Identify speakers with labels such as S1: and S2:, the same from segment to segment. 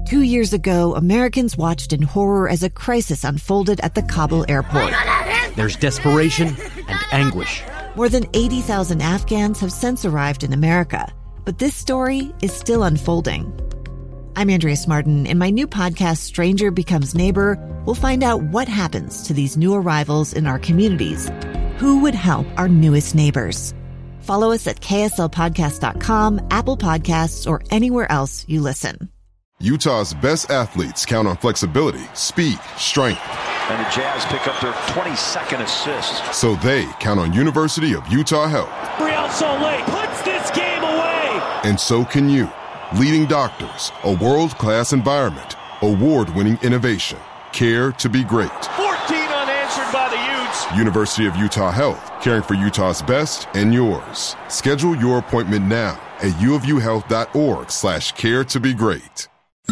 S1: 2 years ago, Americans watched in horror as a crisis unfolded at the Kabul airport.
S2: There's desperation and anguish.
S1: More than 80,000 Afghans have since arrived in America, but this story is still unfolding. I'm Andrea Martin. In my new podcast, Stranger Becomes Neighbor, we'll find out what happens to these new arrivals in our communities. Who would help our newest neighbors? Follow us at kslpodcast.com, Apple Podcasts, or anywhere else you listen.
S3: Utah's best athletes count on flexibility, speed, strength.
S4: And the Jazz pick up their 22nd assist.
S3: So they count on University of Utah Health.
S5: Real Salt Lake puts this game away.
S3: And so can you. Leading doctors, a world-class environment, award-winning innovation, care to be great.
S5: 14 unanswered by the Utes.
S3: University of Utah Health, caring for Utah's best and yours. Schedule your appointment now at uofuhealth.org/care to be great.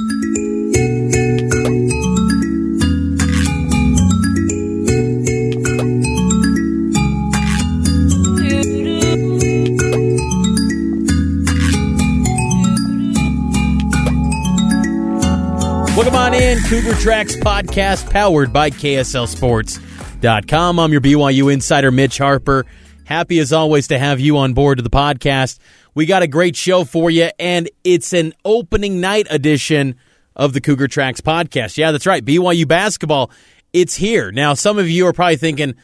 S2: Welcome on in, Cougar Tracks podcast powered by KSLSports.com. I'm your BYU insider, Mitch Harper. Happy as always to have you on board to the podcast. We got a great show for you, and it's an opening night edition of the Cougar Tracks podcast. Yeah, that's right, BYU basketball, it's here. Now, some of you are probably thinking,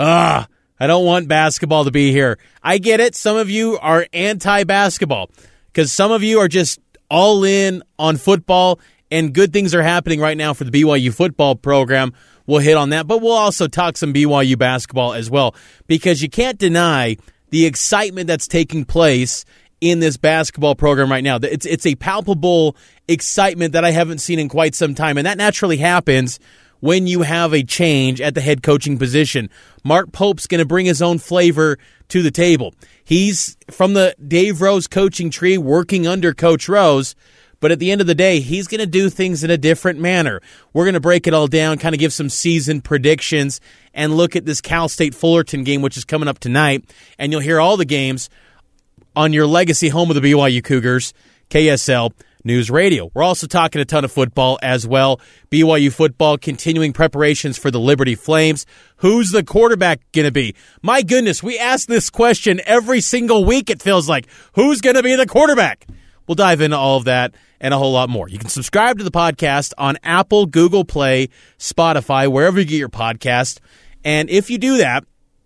S2: I don't want basketball to be here. I get it. Some of you are anti-basketball because some of you are just all in on football, and good things are happening right now for the BYU football program. We'll hit on that, but we'll also talk some BYU basketball as well, because you can't deny the excitement that's taking place in this basketball program right now. It's a palpable excitement that I haven't seen in quite some time, and that naturally happens when you have a change at the head coaching position. Mark Pope's going to bring his own flavor to the table. He's from the Dave Rose coaching tree, working under Coach Rose, but at the end of the day, he's going to do things in a different manner. We're going to break it all down, kind of give some season predictions, and look at this Cal State Fullerton game, which is coming up tonight. And you'll hear all the games on your legacy home of the BYU Cougars, KSL News Radio. We're also talking a ton of football as well. BYU football continuing preparations for the Liberty Flames. Who's the quarterback going to be? My goodness, we ask this question every single week, it feels like. Who's going to be the quarterback? We'll dive into all of that and a whole lot more. You can subscribe to the podcast on Apple, Google Play, Spotify, wherever you get your podcast. And if you do that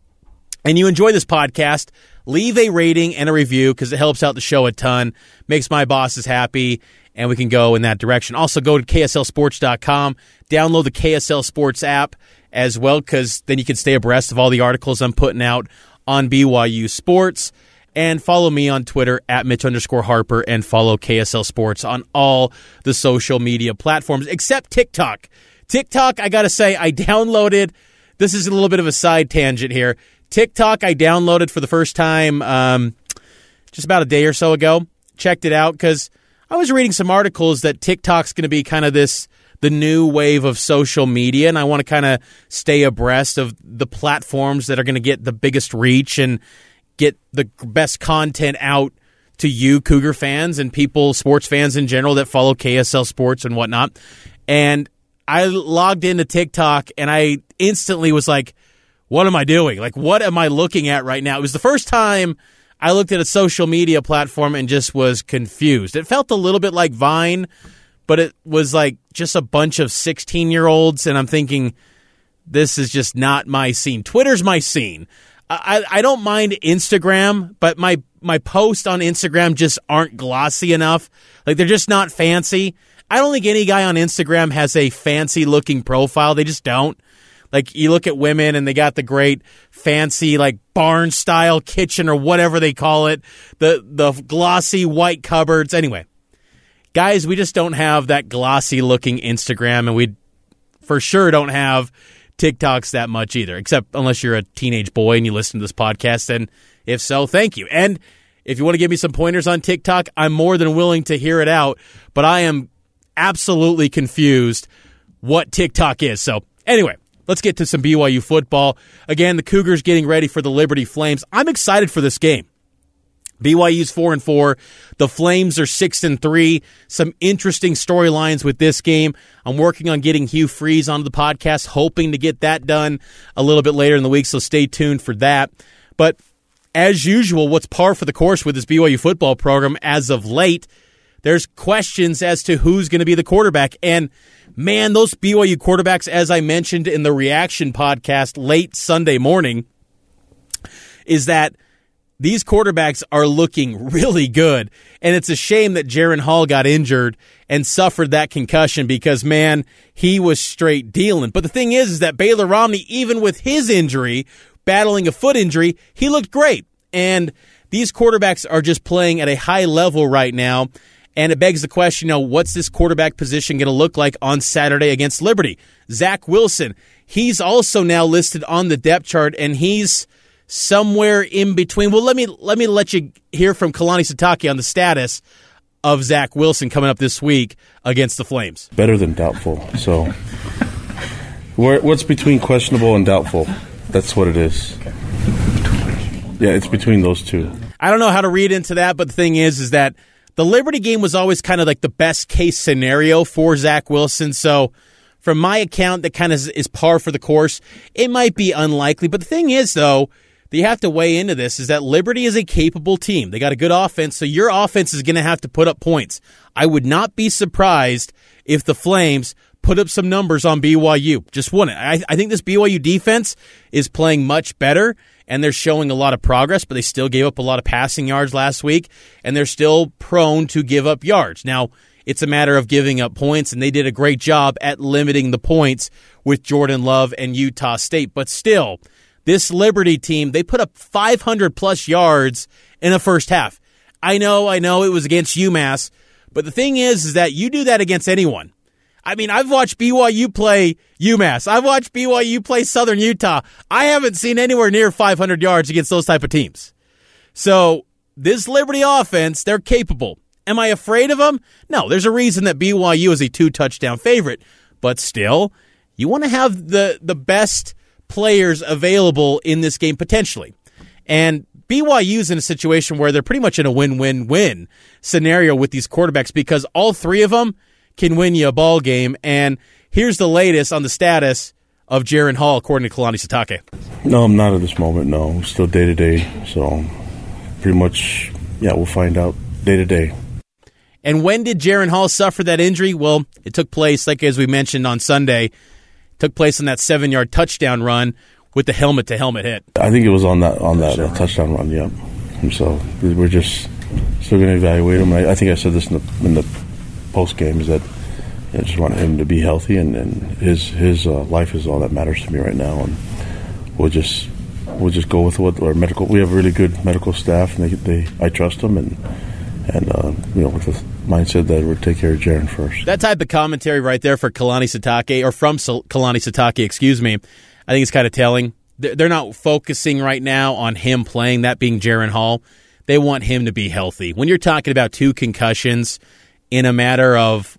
S2: and you enjoy this podcast, leave a rating and a review because it helps out the show a ton, makes my bosses happy, and we can go in that direction. Also, go to KSLSports.com, download the KSL Sports app as well, because then you can stay abreast of all the articles I'm putting out on BYU Sports. And follow me on Twitter at Mitch_Harper, and follow KSL Sports on all the social media platforms except TikTok. TikTok, I got to say, I downloaded. This is a little bit of a side tangent here. TikTok, I downloaded for the first time just about a day or so ago. Checked it out because I was reading some articles that TikTok's going to be kind of the new wave of social media, and I want to kind of stay abreast of the platforms that are going to get the biggest reach and get the best content out to you, Cougar fans, and people, sports fans in general that follow KSL Sports and whatnot. And I logged into TikTok, and I instantly was like, what am I doing? Like, what am I looking at right now? It was the first time I looked at a social media platform and just was confused. It felt a little bit like Vine, but it was like just a bunch of 16-year-olds, and I'm thinking, this is just not my scene. Twitter's my scene. I don't mind Instagram, but my posts on Instagram just aren't glossy enough. Like, they're just not fancy. I don't think any guy on Instagram has a fancy-looking profile. They just don't. Like, you look at women, and they got the great fancy, like, barn-style kitchen or whatever they call it, the glossy white cupboards. Anyway, guys, we just don't have that glossy-looking Instagram, and we for sure don't have TikToks that much either, except unless you're a teenage boy and you listen to this podcast, and if so, thank you. And if you want to give me some pointers on TikTok, I'm more than willing to hear it out, but I am absolutely confused what TikTok is. So anyway, let's get to some BYU football. Again, the Cougars getting ready for the Liberty Flames. I'm excited for this game. BYU's 4-4. The Flames are 6-3. Some interesting storylines with this game. I'm working on getting Hugh Freeze onto the podcast, hoping to get that done a little bit later in the week, so stay tuned for that. But as usual, what's par for the course with this BYU football program as of late, there's questions as to who's going to be the quarterback. And, man, those BYU quarterbacks, as I mentioned in the Reaction podcast late Sunday morning, is that these quarterbacks are looking really good. And it's a shame that Jaren Hall got injured and suffered that concussion because, man, he was straight dealing. But the thing is that Baylor Romney, even with his injury, battling a foot injury, he looked great. And these quarterbacks are just playing at a high level right now. And it begs the question, what's this quarterback position going to look like on Saturday against Liberty? Zach Wilson, he's also now listed on the depth chart, and he's somewhere in between. Well, let me let you hear from Kalani Sitake on the status of Zach Wilson coming up this week against the Flames.
S6: Better than doubtful. So what's between questionable and doubtful? That's what it is. Yeah, it's between those two.
S2: I don't know how to read into that, but the thing is that the Liberty game was always kind of like the best case scenario for Zach Wilson. So from my account, that kind of is par for the course. It might be unlikely, but the thing is, though, that you have to weigh into this is that Liberty is a capable team. They got a good offense, so your offense is going to have to put up points. I would not be surprised if the Flames put up some numbers on BYU. Just wouldn't. I think this BYU defense is playing much better, and they're showing a lot of progress, but they still gave up a lot of passing yards last week, and they're still prone to give up yards. Now, it's a matter of giving up points, and they did a great job at limiting the points with Jordan Love and Utah State. But still, this Liberty team, they put up 500-plus yards in the first half. I know it was against UMass, but the thing is that you do that against anyone. I mean, I've watched BYU play UMass. I've watched BYU play Southern Utah. I haven't seen anywhere near 500 yards against those type of teams. So this Liberty offense, they're capable. Am I afraid of them? No, there's a reason that BYU is a 2-touchdown favorite. But still, you want to have the best players available in this game potentially. And BYU's in a situation where they're pretty much in a win-win-win scenario with these quarterbacks because all three of them can win you a ball game. And here's the latest on the status of Jaren Hall, according to Kalani Sitake.
S6: No, I'm not at this moment, no. Still day-to-day, so pretty much, we'll find out day-to-day.
S2: And when did Jaren Hall suffer that injury? Well, it took place, like as we mentioned on Sunday, took place on that 7-yard touchdown run with the helmet-to-helmet hit.
S6: I think it was on that touchdown run, yeah. And so we're just still going to evaluate him. I think I said this in the post game is that I just want him to be healthy, and his life is all that matters to me right now. And we'll just go with what our medical. We have a really good medical staff, and I trust them, and with the mindset that we'll take care of Jaren first.
S2: That type of commentary right there for Kalani Sitake, or from Kalani Sitake, excuse me. I think it's kind of telling. They're not focusing right now on him playing, that being Jaren Hall. They want him to be healthy. When you're talking about 2 concussions in a matter of,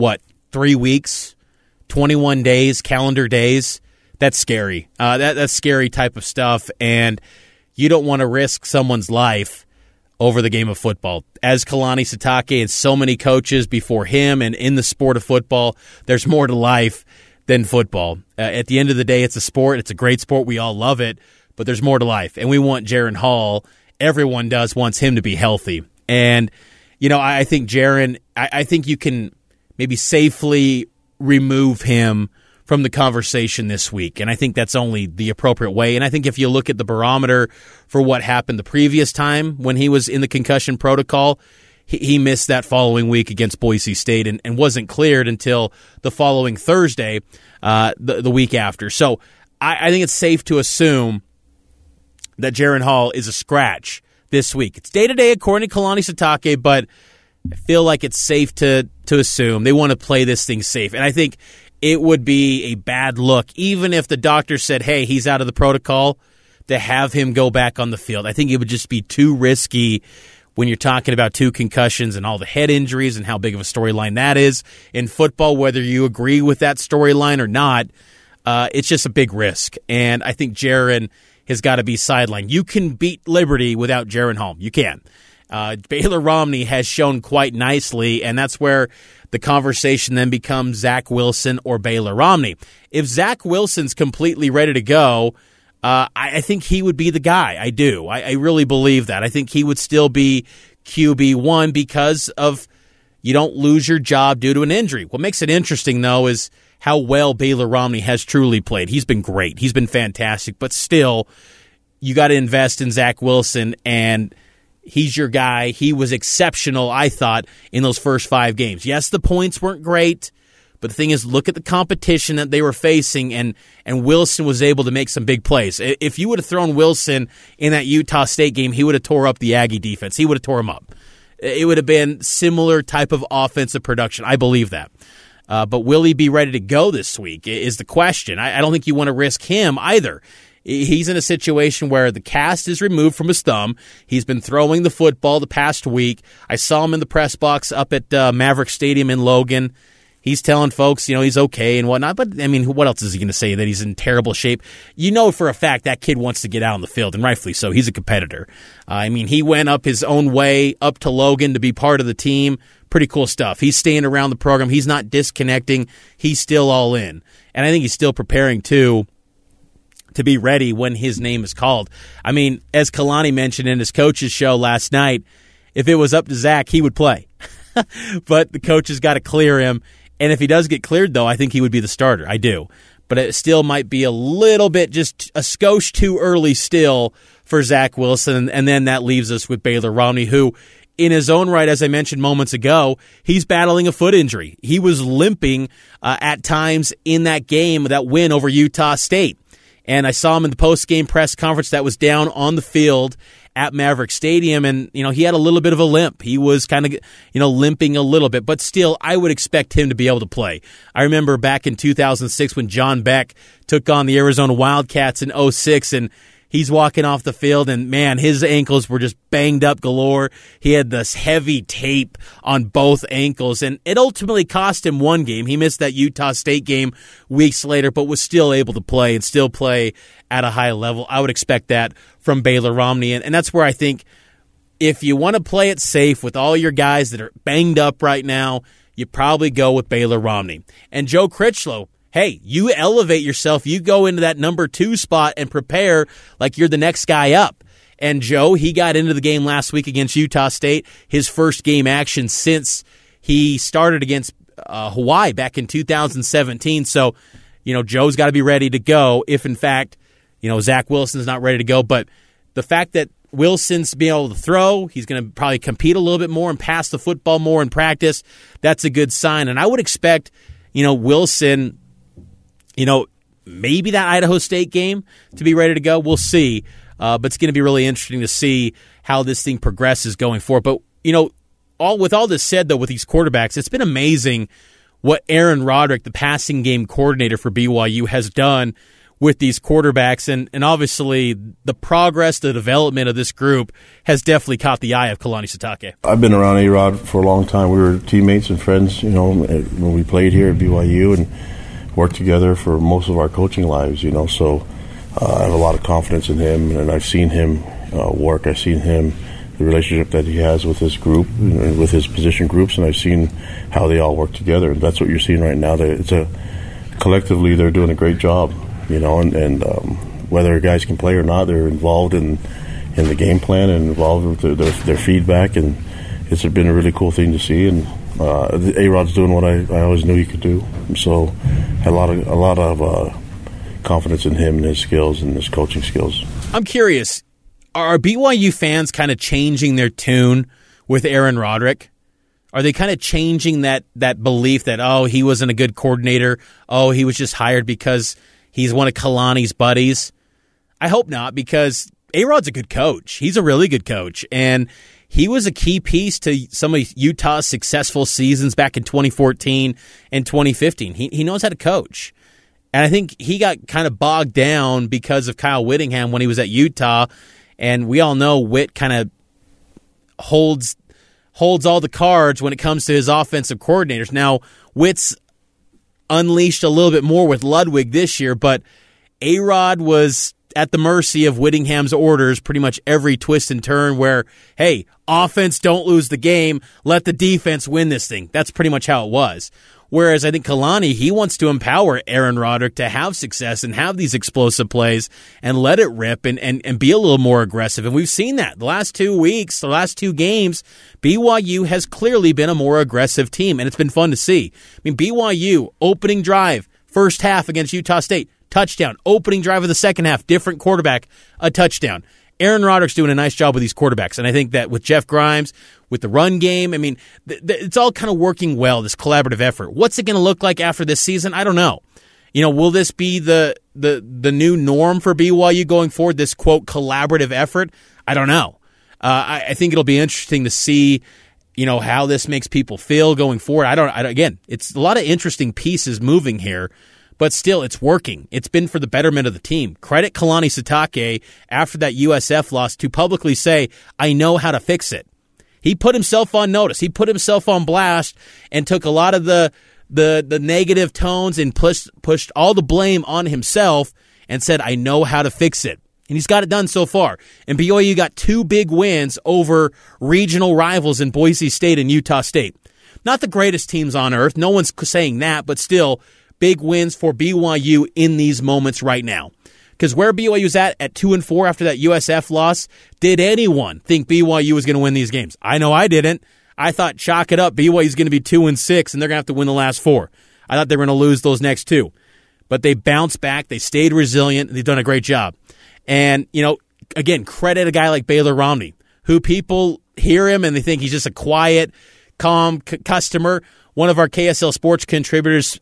S2: 3 weeks, 21 days, calendar days, that's scary. That's scary type of stuff, and you don't want to risk someone's life over the game of football. As Kalani Sitake and so many coaches before him and in the sport of football, there's more to life than football. At the end of the day, it's a sport. It's a great sport. We all love it, but there's more to life, and we want Jaren Hall. Everyone wants him to be healthy. And I think Jaren, I think you can maybe safely remove him from the conversation this week, and I think that's only the appropriate way. And I think if you look at the barometer for what happened the previous time when he was in the concussion protocol, he missed that following week against Boise State and wasn't cleared until the following Thursday, the week after. So I think it's safe to assume that Jaren Hall is a scratch this week. It's day-to-day according to Kalani Sitake, but I feel like it's safe to assume they want to play this thing safe. And I think it would be a bad look, even if the doctor said, hey, he's out of the protocol, to have him go back on the field. I think it would just be too risky when you're talking about 2 concussions and all the head injuries and how big of a storyline that is in football, whether you agree with that storyline or not. It's just a big risk. And I think Jaren has got to be sidelined. You can beat Liberty without Jaren Hall. You can. Baylor Romney has shown quite nicely, and that's where the conversation then becomes Zach Wilson or Baylor Romney. If Zach Wilson's completely ready to go, I think he would be the guy. I do. I really believe that. I think he would still be QB1 because of you don't lose your job due to an injury. What makes it interesting, though, is how well Baylor Romney has truly played. He's been great. He's been fantastic. But still, you got to invest in Zach Wilson, and he's your guy. He was exceptional, I thought, in those first 5 games. Yes, the points weren't great, but the thing is, look at the competition that they were facing, and Wilson was able to make some big plays. If you would have thrown Wilson in that Utah State game, he would have tore up the Aggie defense. He would have tore him up. It would have been similar type of offensive production. I believe that. But will he be ready to go this week is the question. I don't think you want to risk him either. He's in a situation where the cast is removed from his thumb. He's been throwing the football the past week. I saw him in the press box up at Maverick Stadium in Logan. He's telling folks, he's okay and whatnot. But, I mean, what else is he going to say? That he's in terrible shape? You know for a fact that kid wants to get out on the field, and rightfully so. He's a competitor. He went up his own way up to Logan to be part of the team. Pretty cool stuff. He's staying around the program. He's not disconnecting. He's still all in. And I think he's still preparing, too, to be ready when his name is called. As Kalani mentioned in his coach's show last night, if it was up to Zach, he would play. But the coach has got to clear him. And if he does get cleared, though, I think he would be the starter. I do. But it still might be a little bit, just a skosh too early still for Zach Wilson. And then that leaves us with Baylor Romney, who, in his own right, as I mentioned moments ago, he's battling a foot injury. He was limping at times in that game, that win over Utah State. And I saw him in the post-game press conference that was down on the field at Maverick Stadium, and he had a little bit of a limp. He was kind of limping a little bit, but still, I would expect him to be able to play. I remember back in 2006 when John Beck took on the Arizona Wildcats in 2006, and he's walking off the field, and man, his ankles were just banged up galore. He had this heavy tape on both ankles, and it ultimately cost him one game. He missed that Utah State game weeks later, but was still able to play and still play at a high level. I would expect that from Baylor Romney, and that's where I think if you want to play it safe with all your guys that are banged up right now, you probably go with Baylor Romney. And Joe Critchlow, hey, you elevate yourself. You go into that number 2 spot and prepare like you're the next guy up. And Joe, he got into the game last week against Utah State, his first game action since he started against Hawaii back in 2017. So, Joe's got to be ready to go if, in fact, Zach Wilson's not ready to go. But the fact that Wilson's being able to throw, he's going to probably compete a little bit more and pass the football more in practice, that's a good sign. And I would expect, Wilson, maybe that Idaho State game to be ready to go. We'll see. But it's going to be really interesting to see how this thing progresses going forward. But, with all this said, though, with these quarterbacks, it's been amazing what Aaron Roderick, the passing game coordinator for BYU, has done with these quarterbacks. And obviously, the progress, the development of this group has definitely caught the eye of Kalani Sitake.
S6: I've been around A-Rod for a long time. We were teammates and friends, when we played here at BYU and worked together for most of our coaching lives, So I have a lot of confidence in him, and I've seen him work. I've seen him, the relationship that he has with his group, and with his position groups, and I've seen how they all work together. And that's what you're seeing right now. Collectively, they're doing a great job. And whether guys can play or not, they're involved in the game plan and involved with their feedback, and it's been a really cool thing to see. And A-Rod's doing what I always knew he could do. So I had a lot of confidence in him and his skills and his coaching skills.
S2: I'm curious, are BYU fans kind of changing their tune with Aaron Roderick? Are they kind of changing that belief that, he wasn't a good coordinator, he was just hired because he's one of Kalani's buddies? I hope not, because A-Rod's a good coach. He's a really good coach, and he was a key piece to some of Utah's successful seasons back in 2014 and 2015. He knows how to coach. And I think he got kind of bogged down because of Kyle Whittingham when he was at Utah, and we all know Whit kind of holds all the cards when it comes to his offensive coordinators. Now, Whit's unleashed a little bit more with Ludwig this year, but A-Rod was at the mercy of Whittingham's orders pretty much every twist and turn where, hey, offense, don't lose the game. Let the defense win this thing. That's pretty much how it was. Whereas I think Kalani, he wants to empower Aaron Roderick to have success and have these explosive plays and let it rip and be a little more aggressive. And we've seen that. The last 2 weeks, the last 2 games, BYU has clearly been a more aggressive team, and it's been fun to see. I mean, BYU, opening drive, first half against Utah State, touchdown. Opening drive of the second half, different quarterback, a touchdown. Aaron Roderick's doing a nice job with these quarterbacks, and I think that with Jeff Grimes, with the run game, I mean, it's all kind of working well, this collaborative effort. What's it going to look like after this season? I don't know. You know, will this be the new norm for BYU going forward, this, quote, collaborative effort? I don't know. I think it'll be interesting to see, you know, how this makes people feel going forward. Again, it's a lot of interesting pieces moving here. But still, it's working. It's been for the betterment of the team. Credit Kalani Sitake after that USF loss to publicly say, I know how to fix it. He put himself on notice. He put himself on blast and took a lot of the negative tones and pushed all the blame on himself and said, I know how to fix it. And he's got it done so far. And BYU got 2 big wins over regional rivals in Boise State and Utah State. Not the greatest teams on earth. No one's saying that, but still, big wins for BYU in these moments right now. Because where BYU's at 2-4 after that USF loss, did anyone think BYU was going to win these games? I know I didn't. I thought, chalk it up, BYU's going to be 2-6, and they're going to have to win the last 4. I thought they were going to lose those next 2. But they bounced back. They stayed resilient. They've done a great job. And, you know, again, credit a guy like Baylor Romney, who people hear him and they think he's just a quiet, calm customer. One of our KSL Sports contributors,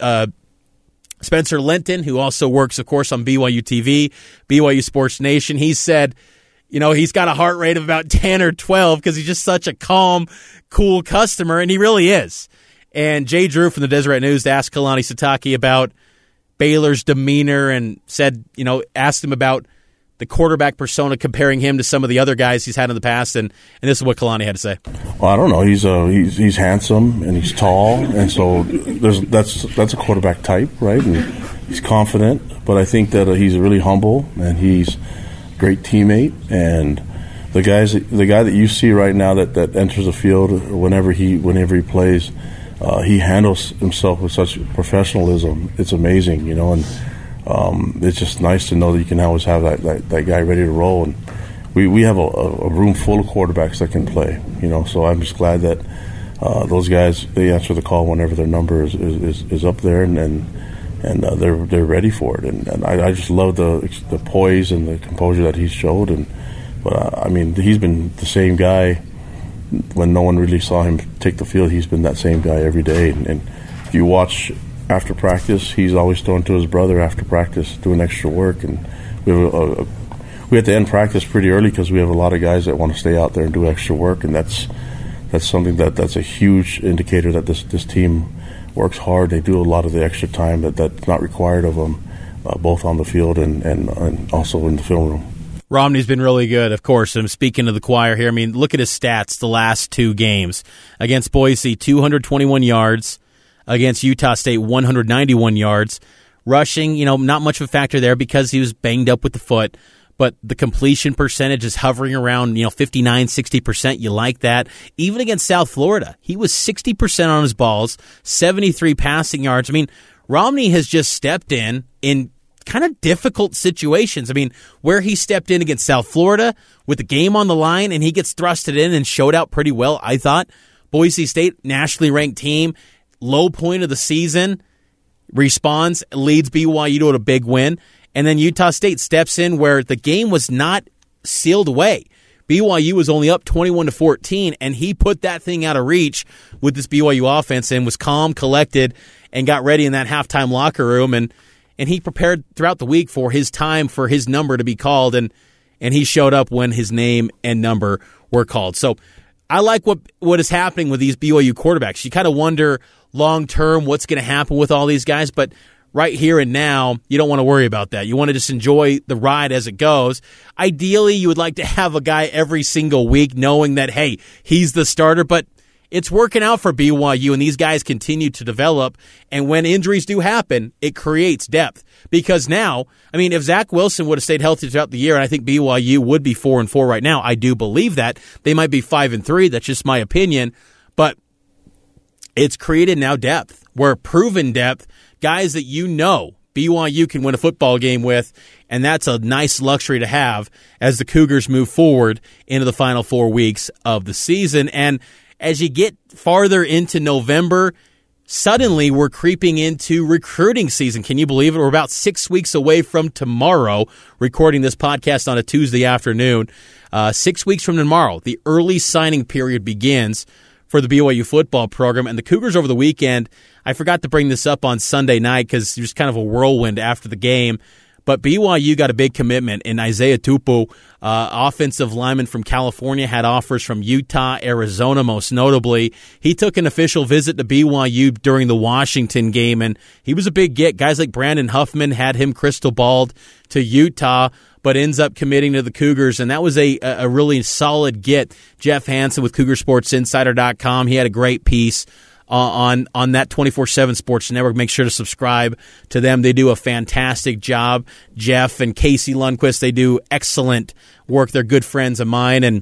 S2: Spencer Linton, who also works, of course, on BYU TV, BYU Sports Nation, he said, you know, he's got a heart rate of about 10 or 12 because he's just such a calm, cool customer, and he really is. And Jay Drew from the Deseret News asked Kalani Sitake about Baylor's demeanor and said, you know, asked him about the quarterback persona, comparing him to some of the other guys he's had in the past, and this is what Kalani had to say.
S6: Well, I don't know. He's handsome and he's tall, and so that's a quarterback type, right? And he's confident, but I think that he's really humble and he's a great teammate. And the guy that you see right now that enters the field whenever he plays, he handles himself with such professionalism. It's amazing, you know, and it's just nice to know that you can always have that guy ready to roll. And we have a room full of quarterbacks that can play, you know. So I'm just glad that those guys, they answer the call whenever their number is up there, and they're ready for it. And I just love the poise and the composure that he's showed. But I mean, he's been the same guy when no one really saw him take the field. He's been that same guy every day. And if you watch after practice, he's always throwing to his brother after practice, doing extra work. And we have to end practice pretty early because we have a lot of guys that want to stay out there and do extra work, and that's something that's a huge indicator that this team works hard. They do a lot of the extra time that's not required of them, both on the field and also in the film room.
S2: Romney's been really good, of course. I'm speaking to the choir here. I mean, look at his stats the last 2 games. Against Boise, 221 yards. Against Utah State, 191 yards. Rushing, you know, not much of a factor there because he was banged up with the foot. But the completion percentage is hovering around, you know, 59, 60%. You like that. Even against South Florida, he was 60% on his balls, 73 passing yards. I mean, Romney has just stepped in kind of difficult situations. I mean, where he stepped in against South Florida with the game on the line and he gets thrusted in and showed out pretty well, I thought. Boise State, nationally ranked team, low point of the season, responds, leads BYU to a big win. And then Utah State steps in where the game was not sealed away. BYU was only up 21-14, and he put that thing out of reach with this BYU offense and was calm, collected, and got ready in that halftime locker room. And he prepared throughout the week for his time for his number to be called, and he showed up when his name and number were called. So I like what is happening with these BYU quarterbacks. You kind of wonder long-term what's going to happen with all these guys, but right here and now, you don't want to worry about that. You want to just enjoy the ride as it goes. Ideally, you would like to have a guy every single week knowing that, hey, he's the starter, but it's working out for BYU, and these guys continue to develop. And when injuries do happen, it creates depth. Because now, I mean, if Zach Wilson would have stayed healthy throughout the year, and I think BYU would be 4-4 right now, I do believe that. They might be 5-3. That's just my opinion. But it's created now depth. We're proven depth. Guys that you know BYU can win a football game with, and that's a nice luxury to have as the Cougars move forward into the final 4 weeks of the season. And as you get farther into November, suddenly we're creeping into recruiting season. Can you believe it? We're about 6 weeks away from tomorrow, recording this podcast on a Tuesday afternoon. 6 weeks from tomorrow, the early signing period begins for the BYU football program. And the Cougars over the weekend, I forgot to bring this up on Sunday night because there's kind of a whirlwind after the game, but BYU got a big commitment in Isaiah Tupu, offensive lineman from California, had offers from Utah, Arizona most notably. He took an official visit to BYU during the Washington game, and he was a big get. Guys like Brandon Huffman had him crystal balled to Utah, but ends up committing to the Cougars, and that was a really solid get. Jeff Hansen with CougarSportsInsider.com, he had a great piece on that 24/7 Sports Network. Make sure to subscribe to them. They do a fantastic job. Jeff and Casey Lundquist, they do excellent work. They're good friends of mine, and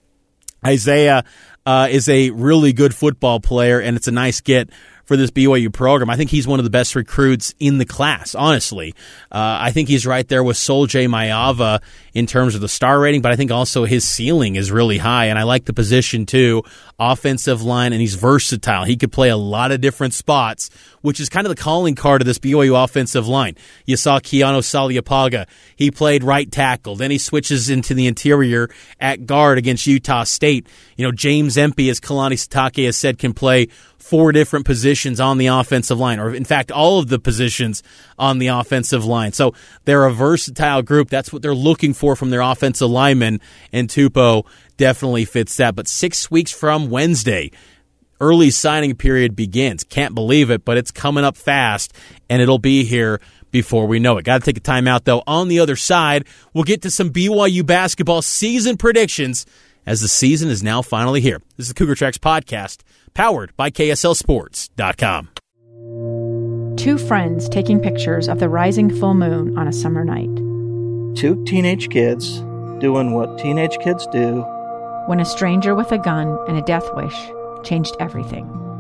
S2: Isaiah is a really good football player, and it's a nice get for this BYU program. I think he's one of the best recruits in the class, honestly. I think he's right there with Sol-Jay Maiava in terms of the star rating, but I think also his ceiling is really high, and I like the position too. Offensive line, and he's versatile. He could play a lot of different spots, which is kind of the calling card of this BYU offensive line. You saw Keanu Saliapaga. He played right tackle. Then he switches into the interior at guard against Utah State. You know, James Empey, as Kalani Sitake has said, can play 4 different positions on the offensive line, or in fact, all of the positions on the offensive line. So they're a versatile group. That's what they're looking for from their offensive linemen, and Tupou definitely fits that. But 6 weeks from Wednesday, early signing period begins. Can't believe it, but it's coming up fast, and it'll be here before we know it. Got to take a time out, though. On the other side, we'll get to some BYU basketball season predictions as the season is now finally here. This is the Cougar Tracks podcast, powered by KSLSports.com.
S7: 2 friends taking pictures of the rising full moon on a summer night.
S8: 2 teenage kids doing what teenage kids do.
S7: When a stranger with a gun and a death wish changed everything.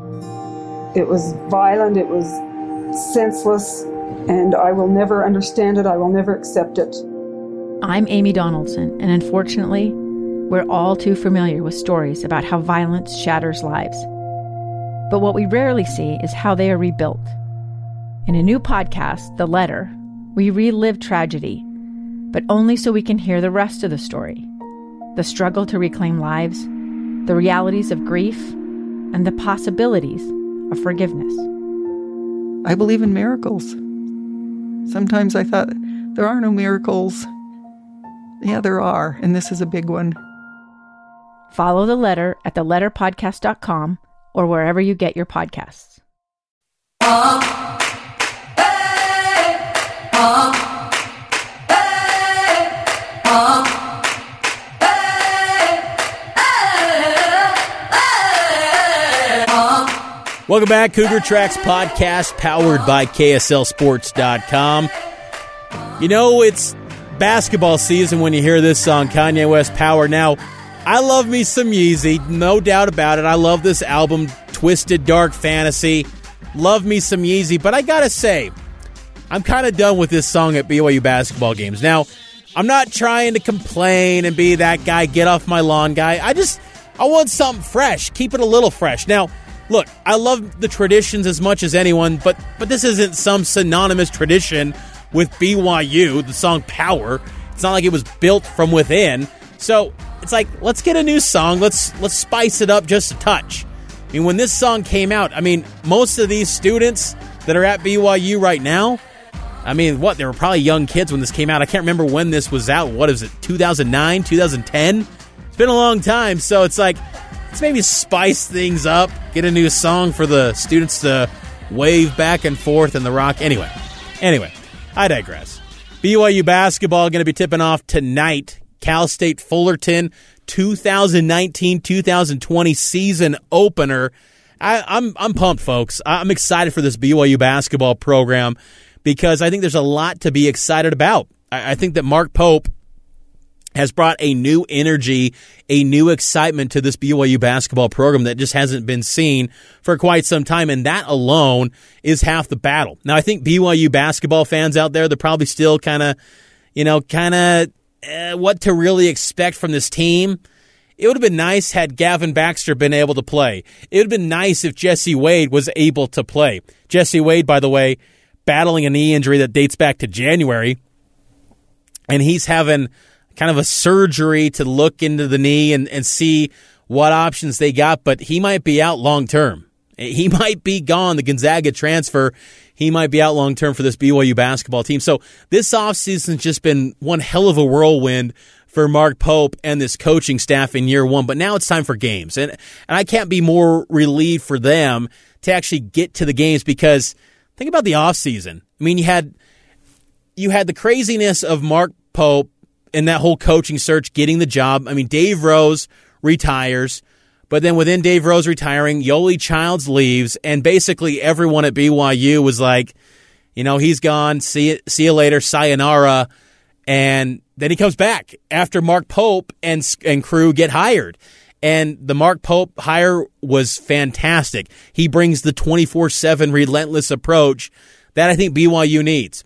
S9: It was violent, it was senseless, and I will never understand it, I will never accept it.
S7: I'm Amy Donaldson, and unfortunately, we're all too familiar with stories about how violence shatters lives. But what we rarely see is how they are rebuilt. In a new podcast, The Letter, we relive tragedy, but only so we can hear the rest of the story. The struggle to reclaim lives, the realities of grief, and the possibilities of forgiveness.
S10: I believe in miracles. Sometimes I thought, there are no miracles. Yeah, there are, and this is a big one.
S7: Follow The Letter at theletterpodcast.com or wherever you get your podcasts.
S2: Welcome back, Cougar Tracks podcast, powered by KSLSports.com. You know, it's basketball season when you hear this song, Kanye West, Power. Now, I love me some Yeezy, no doubt about it. I love this album, Twisted Dark Fantasy. Love me some Yeezy, but I gotta say, I'm kind of done with this song at BYU basketball games. Now, I'm not trying to complain and be that guy, get off my lawn guy. I want something fresh, keep it a little fresh. Now, look, I love the traditions as much as anyone, but this isn't some synonymous tradition with BYU, the song Power. It's not like it was built from within. So it's like, let's get a new song. Let's spice it up just a touch. I mean, when this song came out, I mean, most of these students that are at BYU right now, I mean, they were probably young kids when this came out. I can't remember when this was out. What is it, 2009, 2010? It's been a long time, so it's like, let's maybe spice things up, get a new song for the students to wave back and forth and the rock. Anyway, I digress. BYU basketball going to be tipping off tonight. Cal State Fullerton, 2019-2020 season opener. I'm pumped, folks. I'm excited for this BYU basketball program because I think there's a lot to be excited about. I think that Mark Pope has brought a new energy, a new excitement to this BYU basketball program that just hasn't been seen for quite some time, and that alone is half the battle. Now, I think BYU basketball fans out there, they're probably still kind of what to really expect from this team. It would have been nice had Gavin Baxter been able to play. It would have been nice if Jesse Wade was able to play. Jesse Wade, by the way, battling a knee injury that dates back to January, and he's having kind of a surgery to look into the knee and see what options they got, but he might be out long term. He might be gone. The Gonzaga transfer, he might be out long term for this BYU basketball team. So this offseason's just been one hell of a whirlwind for Mark Pope and this coaching staff in year one, but now it's time for games. And I can't be more relieved for them to actually get to the games because think about the offseason. I mean, you had the craziness of Mark Pope and that whole coaching search, getting the job. I mean, Dave Rose retires, but then within Dave Rose retiring, Yoli Childs leaves, and basically everyone at BYU was like, he's gone, see you later, sayonara, and then he comes back after Mark Pope and crew get hired. And the Mark Pope hire was fantastic. He brings the 24/7 relentless approach that I think BYU needs.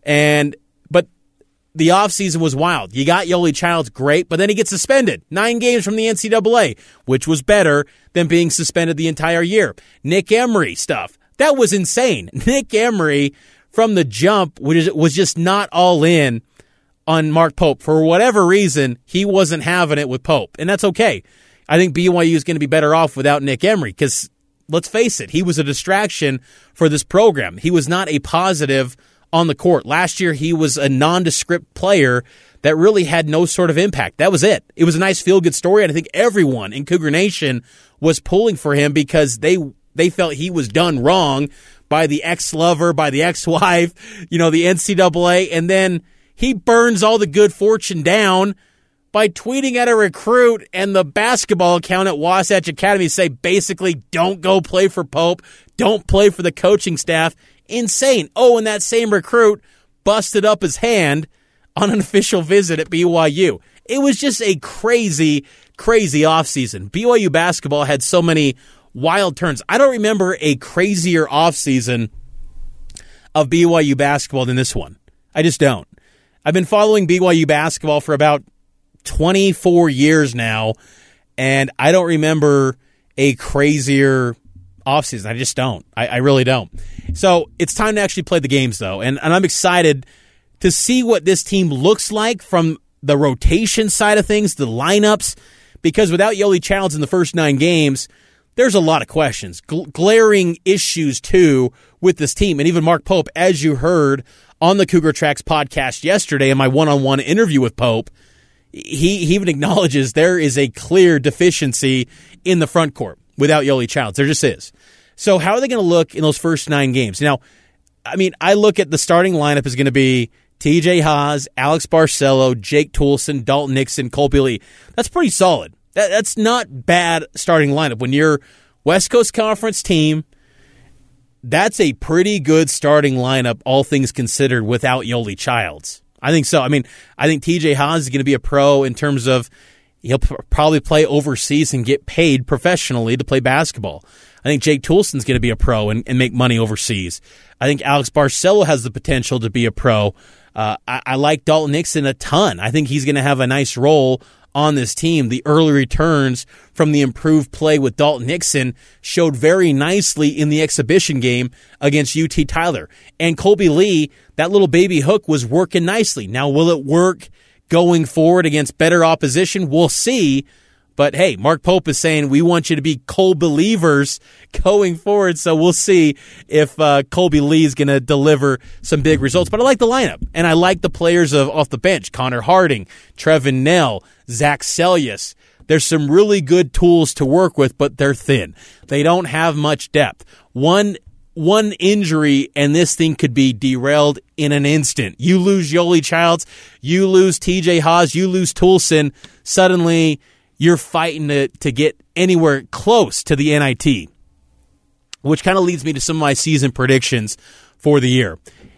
S2: But the offseason was wild. You got Yoli Childs, great, but then he gets suspended. 9 games from the NCAA, which was better than being suspended the entire year. Nick Emery stuff. That was insane. Nick Emery, from the jump, was just not all in on Mark Pope. For whatever reason, he wasn't having it with Pope, and that's okay. I think BYU is going to be better off without Nick Emery because, let's face it, he was a distraction for this program. He was not a positive on the court. Last year, he was a nondescript player that really had no sort of impact. That was it. It was a nice feel-good story, and I think everyone in Cougar Nation was pulling for him because they felt he was done wrong by the ex-lover, by the ex-wife, the NCAA, and then he burns all the good fortune down by tweeting at a recruit and the basketball account at Wasatch Academy say, basically, don't go play for Pope, don't play for the coaching staff. Insane. Oh, and that same recruit busted up his hand on an official visit at BYU. It was just a crazy, crazy offseason. BYU basketball had so many wild turns. I don't remember a crazier offseason of BYU basketball than this one. I just don't. I've been following BYU basketball for about 24 years now, and I don't remember a crazier offseason. I just don't. I really don't. So it's time to actually play the games, though, and I'm excited to see what this team looks like from the rotation side of things, the lineups, because without Yoli Childs in the first 9 games, there's a lot of questions, glaring issues, too, with this team. And even Mark Pope, as you heard on the Cougar Tracks podcast yesterday in my one-on-one interview with Pope, he even acknowledges there is a clear deficiency in the front court without Yoli Childs. There just is. So how are they going to look in those first 9 games? Now, I mean, I look at the starting lineup is going to be TJ Haas, Alex Barcelo, Jake Toolson, Dalton Nixon, Colby Lee. That's pretty solid. That's not bad starting lineup. When you're West Coast Conference team, that's a pretty good starting lineup, all things considered, without Yoli Childs. I think so. I mean, I think TJ Haas is going to be a pro in terms of he'll probably play overseas and get paid professionally to play basketball. I think Jake Toolson's going to be a pro and make money overseas. I think Alex Barcelo has the potential to be a pro. I like Dalton Nixon a ton. I think he's going to have a nice role on this team. The early returns from the improved play with Dalton Nixon showed very nicely in the exhibition game against UT Tyler. And Colby Lee, that little baby hook was working nicely. Now, will it work going forward against better opposition? We'll see. But hey, Mark Pope is saying we want you to be Cole believers going forward, so we'll see if Colby Lee is going to deliver some big results. But I like the lineup, and I like the players off the bench. Connor Harding, Trevin Nell, Zach Sellius. There's some really good tools to work with, but they're thin. They don't have much depth. One one injury and this thing could be derailed in an instant. You lose Yoli Childs, you lose TJ Haas, you lose Toulson. Suddenly, you're fighting to get anywhere close to the NIT, which kind of leads me to some of my season predictions for the year.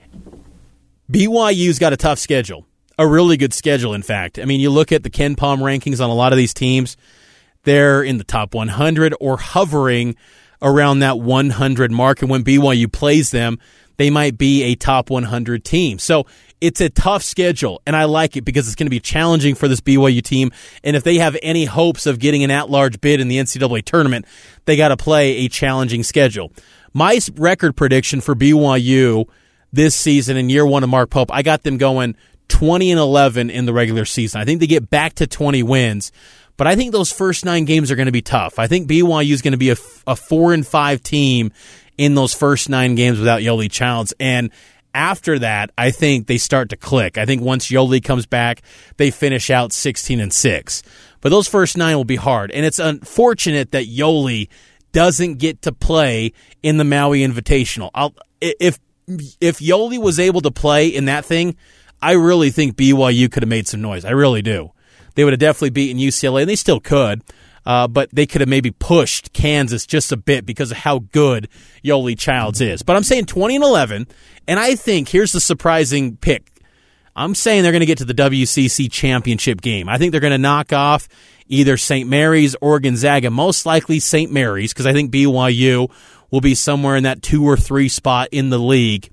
S2: BYU's got a tough schedule, a really good schedule, in fact. I mean, you look at the Ken Palm rankings on a lot of these teams, they're in the top 100 or hovering around that 100 mark, and when BYU plays them, they might be a top 100 team. So it's a tough schedule, and I like it because it's going to be challenging for this BYU team, and if they have any hopes of getting an at-large bid in the NCAA tournament, they got to play a challenging schedule. My record prediction for BYU this season in year one of Mark Pope, I got them going 20-11 in the regular season. I think they get back to 20 wins. But I think those first 9 games are going to be tough. I think BYU is going to be a 4-5 team in those first 9 games without Yoli Childs. And after that, I think they start to click. I think once Yoli comes back, they finish out 16-6. But those first 9 will be hard. And it's unfortunate that Yoli doesn't get to play in the Maui Invitational. If Yoli was able to play in that thing, I really think BYU could have made some noise. I really do. They would have definitely beaten UCLA, and they still could, but they could have maybe pushed Kansas just a bit because of how good Yoli Childs is. But I'm saying 20-11, and I think here's the surprising pick. I'm saying they're going to get to the WCC championship game. I think they're going to knock off either St. Mary's or Gonzaga, most likely St. Mary's, because I think BYU will be somewhere in that 2 or 3 spot in the league.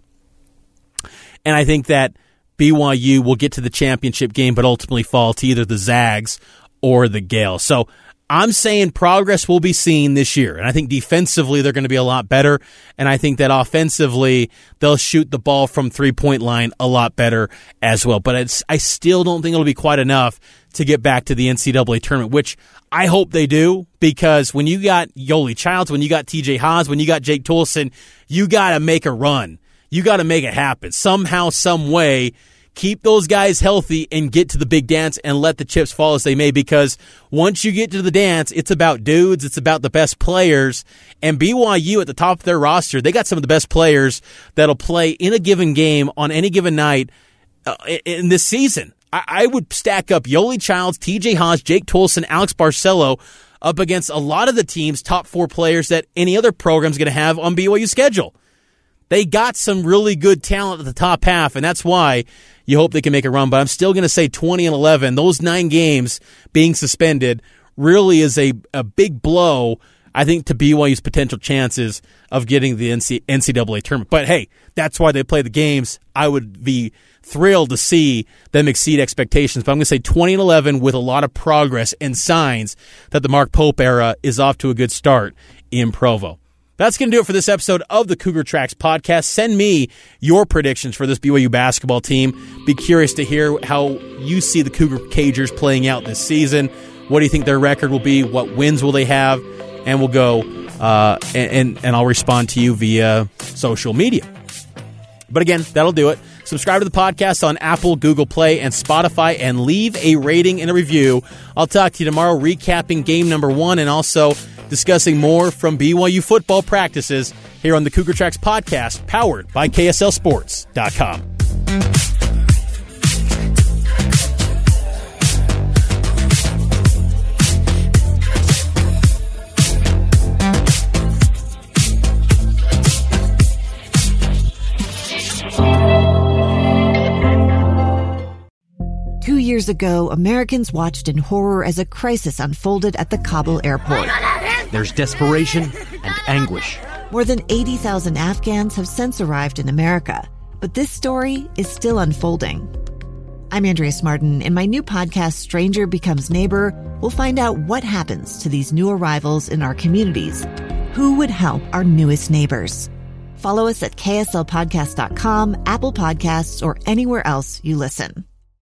S2: And I think that BYU will get to the championship game, but ultimately fall to either the Zags or the Gales. So I'm saying progress will be seen this year. And I think defensively they're going to be a lot better. And I think that offensively they'll shoot the ball from 3-point line a lot better as well. But I still don't think it'll be quite enough to get back to the NCAA tournament, which I hope they do, because when you got Yoli Childs, when you got TJ Haas, when you got Jake Toulson, you got to make a run. You got to make it happen. Somehow, some way, keep those guys healthy and get to the big dance and let the chips fall as they may, because once you get to the dance, it's about dudes, it's about the best players, and BYU at the top of their roster, they got some of the best players that'll play in a given game on any given night in this season. I would stack up Yoli Childs, TJ Haas, Jake Toulson, Alex Barcelo up against a lot of the team's top 4 players that any other program's going to have on BYU's schedule. They got some really good talent at the top half, and that's why you hope they can make a run. But I'm still going to say 20-11. Those 9 games being suspended really is a big blow, I think, to BYU's potential chances of getting the NCAA tournament. But, hey, that's why they play the games. I would be thrilled to see them exceed expectations. But I'm going to say 20-11 with a lot of progress and signs that the Mark Pope era is off to a good start in Provo. That's going to do it for this episode of the Cougar Tracks podcast. Send me your predictions for this BYU basketball team. Be curious to hear how you see the Cougar Cagers playing out this season. What do you think their record will be? What wins will they have? And we'll go and I'll respond to you via social media. But again, that'll do it. Subscribe to the podcast on Apple, Google Play, and Spotify, and leave a rating and a review. I'll talk to you tomorrow recapping game number 1 and also discussing more from BYU football practices here on the Cougar Tracks podcast, powered by KSLSports.com.
S1: 2 years ago, Americans watched in horror as a crisis unfolded at the Kabul airport.
S11: There's desperation and anguish.
S1: More than 80,000 Afghans have since arrived in America, but this story is still unfolding. I'm Andrea Smartin. In my new podcast, Stranger Becomes Neighbor, we'll find out what happens to these new arrivals in our communities. Who would help our newest neighbors? Follow us at KSLPodcast.com, Apple Podcasts, or anywhere else you listen.